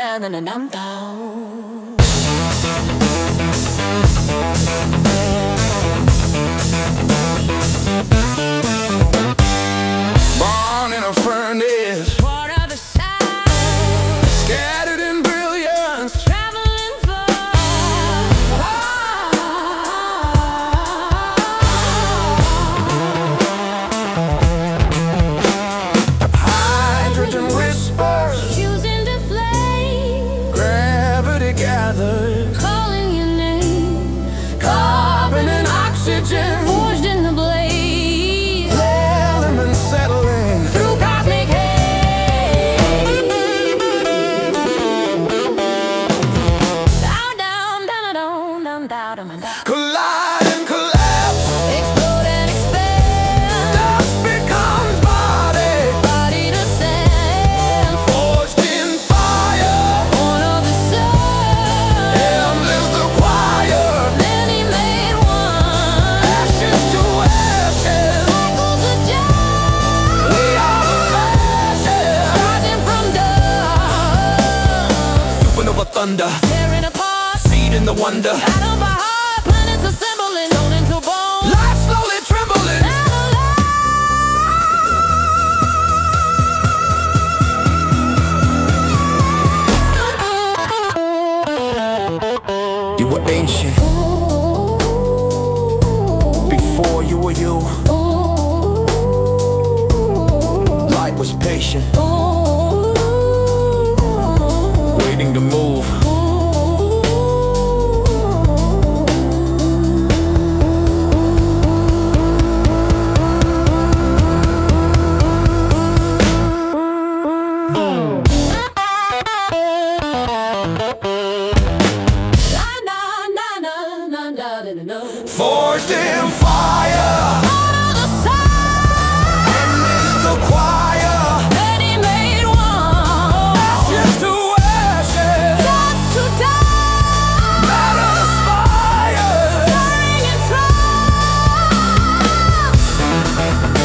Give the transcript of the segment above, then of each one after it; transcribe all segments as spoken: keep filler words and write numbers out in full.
down and I'm down. Born in a furnace, Part of the South, scattered in brilliance, traveling far. hydrogen whispers, Choosing to flame, gravity gathered, calling your name, carbon and oxygen, forged in the blaze, elements settling through cosmic haze. Down, down, down, down, down, down, down, down. collide and collapse. Explode and expand, Dust becomes body, body to sand, forged in fire. born of the sun. Endless the choir, Many made one, ashes to ashes. cycles of joy, We are the ashes. rising from dust, Supernova thunder, tearing apart, seed in the wonder. atom by heart, planets assembling, bone into bone. Life slowly trembling. You were ancient before you were you. Light was patient, waiting to move. Forged in fire, endless the choir. Ready-made one, Ashes to ashes, dust to dust, matter aspire. burning in trust.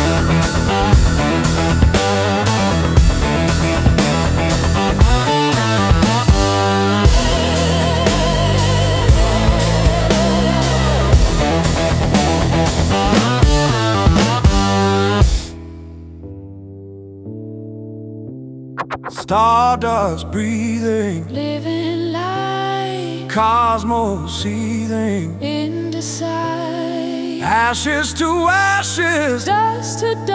Stardust breathing, Living light cosmos seething. in the sight, Ashes to ashes, dust to dust.